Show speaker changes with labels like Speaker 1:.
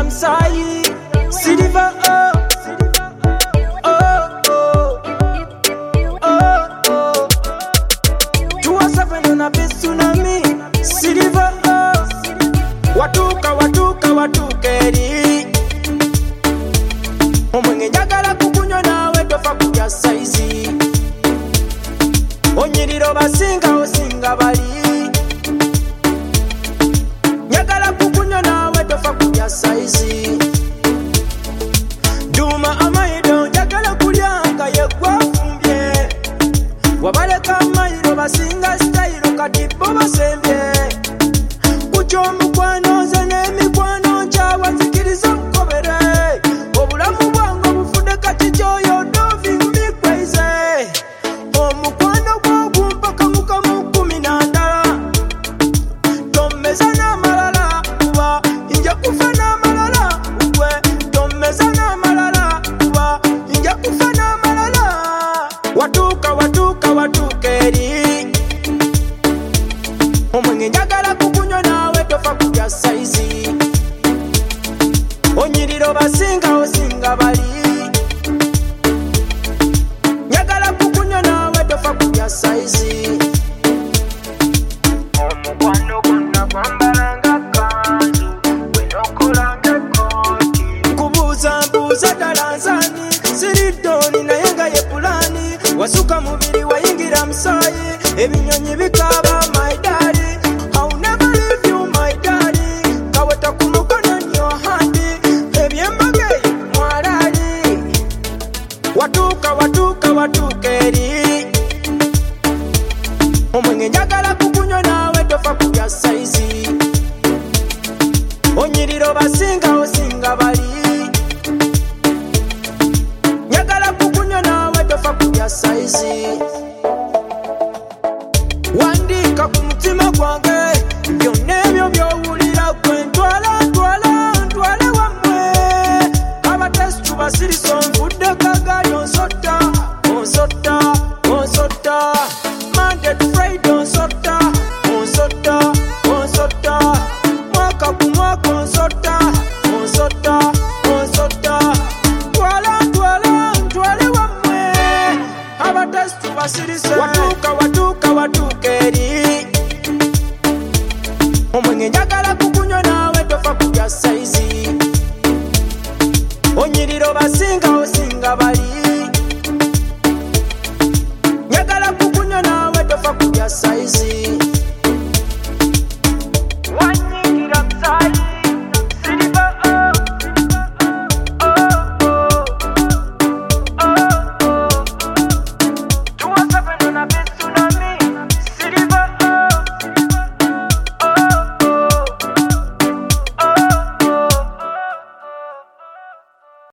Speaker 1: msayi Silver oh oh oh oh oh Tuwasa pendo na tsunami Silver oh watukeri Omwenge njagala kukunywa nawe tofa kulya saizi Onyiriro basinga osinga bali Njagala kukunywa nawe tofa kulya saizi Duma amaido njagala kulya nga yegwafumbye Wabaleka amairo basinga style kati bo basembye Kucho mukwano ze n'emikwano nkyawa nzikiriza nkobere Obulamu bwange bufude kati kyoyo driving me crazy Omukwano gw'ogumpaka mu kamu 12 Tommeza n'amalala kuba nja kufa n'amalala gwe Tommeza n'amalala kuba nja kufa n'amalala Watuuka eri Omwenge njagala kukunywa nawe tofa kulya saizi Onyiriro basinga osinga bali Njagala kukunywa nawe tofa kulya saizi Omukwano gonna gwambalanga kanzu wenokolanga ekoti Nkubuuza ddala nzani siridoni naye nga ye pulani Wasuka mubiri wayingira musaayi Ebinyonyi bikaaba my daddy I'll never leave you my daddy Kaweta ku mukono in your hand Ebyembage mwalali Watuuka eri Omwenge njagala kukunywa nawe tofa kulya saizi Onyiriro basinga osinga bali Njagala kukunywa nawe tofa kulya saizi Wandika ku mutima gwange